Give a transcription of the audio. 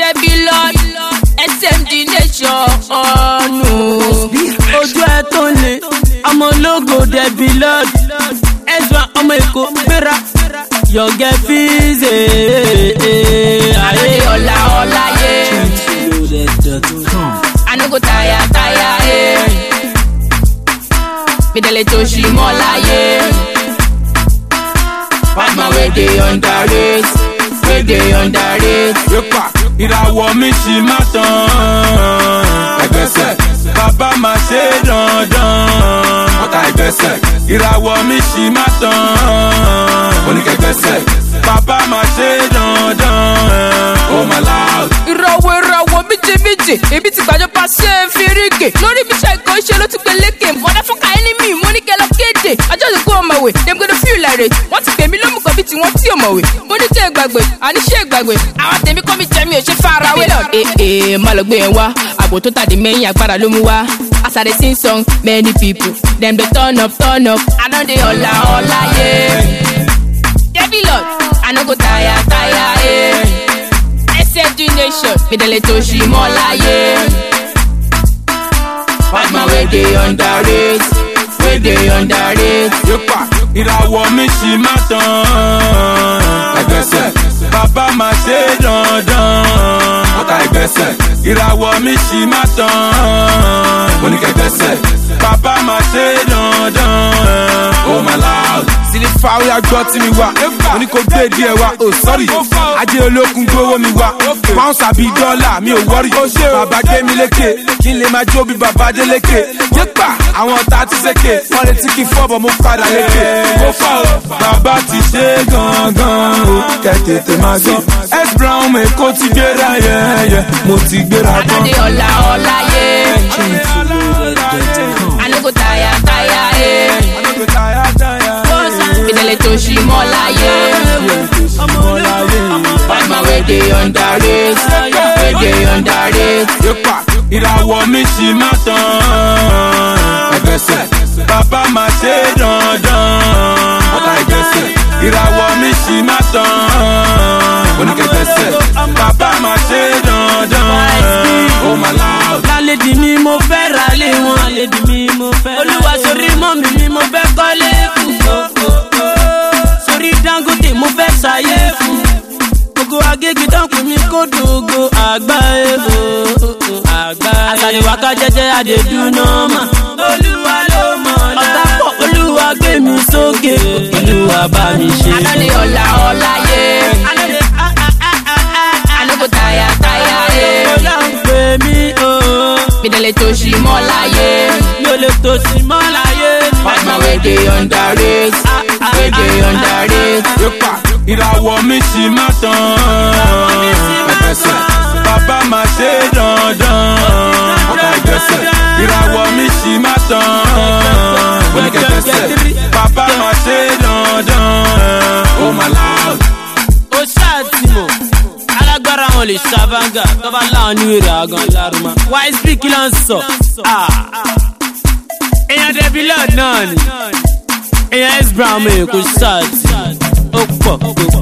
Debbie Lord, SMD Nation. Ojú ẹ tó ń le, ọmọ ológo Debbie Lord. Ezra ọmọ Èkó gbéra, yọ̀gẹ̀ fíìsì. Ayé ọ̀la yé. I no go tire, Me dele to she more láyé. Bad man wey dey underrate. Yepa, ìràwọ̀ mi ṣì máa tàn. Ẹgbẹ́sẹ̀, bàbá máa ṣe dandan. Ọ̀tá ẹgbẹ́sẹ̀, ìràwọ̀ mi ṣì máa tàn. Oníkẹ̀gbẹ́sẹ̀, bàbá máa ṣe dandan. Oh my loud. Ìràwọ̀ méje, èmi ti gbàjọ pàṣẹ fèrègè. Lórí mi ṣe ìkọ́ iṣẹ́ ló ti peléke. Motherfucker enemy, mo ní kẹ́ lọ kéde. I just go on my way, dem gonna feel like it. Wọ́n ti pè mí lómùkọ́ bí tiwọn tí ò mọ̀wé. Mo ní kẹ́ gbàgbé, àní ṣé gbàgbé. Àwọn tèmi kọ́ mi jẹ́ mi ò ṣe farawé lọ. Má lọ gbé yẹn wá. Àbò tó tàdé mẹ́yìn agbára ló mú wá. As I dey sing song, many people dem dey turn up. I don dey ọ̀la yeah. Debbie Lord, I no go tire SMD Nation, me dele to she more láyé. Bad man wey dey underrate. Yepa, ìràwọ̀ mi ṣì máa tàn. Ẹgbẹ́sẹ̀, bàbá máa ṣe dandan. Ọ̀tá ẹgbẹ́sẹ̀, ìràwọ̀ mi ṣì máa tàn. Oníkẹ̀gbẹ́sẹ̀, bàbá máa ṣe dandan. Oh my loud. Sílífà ó yà gbọ́ tí mi wá. Mo ní kó gbé díẹ̀ wá. Oh sorry, ajé olókun gbówó mi wá. Pounds àbí dọ́là mi ò wọ́rì. Bàbá gbé mi lékè, kí n lè máa jó bí bàbá Délékè. Yépa, àwọn ọ̀tá ti sékè. Wọ́n retí kí n fọ́bọ̀ mo padà lékè. Bàbá ti ṣe gangan o, kẹ́ tètè máa gbọ́. S Brown Èkó ti gbéra yẹ́yẹ́, mo ti gbéra gan. I no dey ọ̀la yé. I no go tire Me dele to she more láyé. Bad man wey dey underrate. Yepa, ìràwọ̀ mi ṣì máa tàn. Ẹgbẹ́sẹ̀, bàbá máa ṣe dandan. Ọ̀tá ẹgbẹ́sẹ̀, ìràwọ̀ mi ṣì máa tàn. Oníkẹ̀gbẹ́sẹ̀, bàbá máa ṣe dandan. Oh my loud. Lálejì mi mo fẹ́ ra lé wọn. Olúwa sórí mọ́ mi mo fẹ́ kọ́lé fún. Sórí Dangote mo fẹ́ ṣayé fún. Gbogbo Agége dánkù mi kó dogo àgbáyé. Àṣàlẹ̀ wákà jẹ́jẹ́ àdèdúná mà. Olúwa ló mọ̀ ọ́lá. Ọ̀tá pọ̀ Olúwa gbé mi sókè. Olúwa bá mi ṣe. I no dey ọ̀la yé. I no go tire Ọlá ń pè mí o. Me dele to she more láyé. Mi ò lè tó sí mọ́ láyé. Bad man wey dey underrate. Yepa, ìràwọ̀ mi ṣì máa tàn. Ẹgbẹ́sẹ̀, bàbá máa ṣe dandan. Ọ̀tá ẹgbẹ́sẹ̀, ìràwọ̀ mi ṣì máa tàn. Oníkẹ̀gbẹ́sẹ̀, bàbá máa ṣe dandan. Oh my loud. Ó ṣáàtìmọ̀, alágbára wọn lè ṣàbángà. Tọ́ba láwọn ní wèrè àgàn lárúmọ. YSP kí ló ń sọ? Èèyàn Debbie Lord náà ni. Èèyàn S Brown Èkó ṣáàtì. Ó pọ̀.